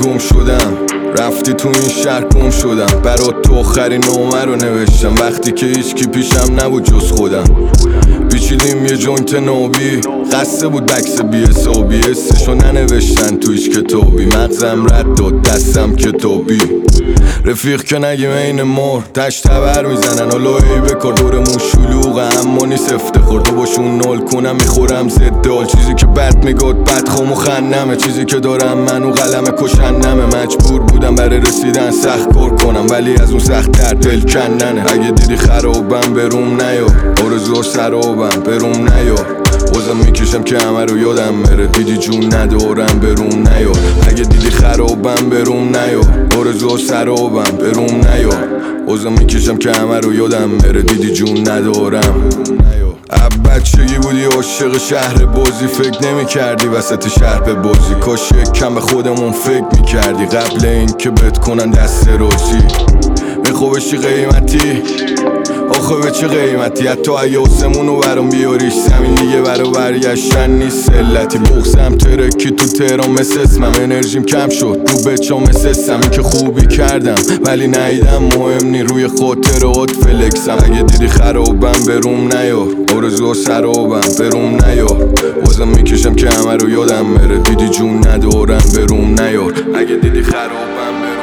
گم شدم، رفتی تو این شهر گم شدم. برات تو آخرین نامه رو نوشتم وقتی که هیچکی پیشم نبود جز خودم. پیچیدیم یه جوینت نوبی، قصه بود بکس بی حسابی، حسشو ننوشتن تو هیچ کتابی. مغزم رد داد دستم کتابی. رفیق که نگیم این مر تش تبر میزنن، حالا ای بکار دورمون شلوغه اما نیست افتخار. تو باشون نال کنم میخورم زدال، چیزی که بد میگاد بدخوام و خندمه، چیزی که دارم منو قلم کشندمه. مجبور بودم برای رسیدن سخت کار کنم ولی از اون سخت در دل کندنه. اگه دیدی خرابم بروم نیار، آرزوها سرابم بروم نیار. بازم میکشم که همه رو یادم بره، دیدی جون ندارم بروم نیار. اگه دیدی خرابم بروم نیار، آرزوها سرابم بروم نیار. بازم میکشم که همه رو یادم بره، دیدی جون ندارم. بچگی بودی عاشق شهر بازی، فکر نمی کردی وسط شهر به بازی. کاش یک کم به خودمون فکر می کردی قبل این که بهت کنن دست رازی. میخوابشی قیمتی آخه به چه قیمتی؟ حتی اگه آسمونو برام بیاریش زمین دیگه برا برگشتن نیست علتی. بغزم ترکی تو تهران مثل اسمم، انرژیم کم شد رو بچام مثل اسم. این که خوبی کردم ولی نیدم مهم نی، روی خاطرات فلکسم. اگه دیدی خرابم بروم نیار، آرزوها سرابم بروم نیار. بازم میکشم که همه رو یادم بره، دیدی جون ندارم بروم نیار. اگه دیدی خرابم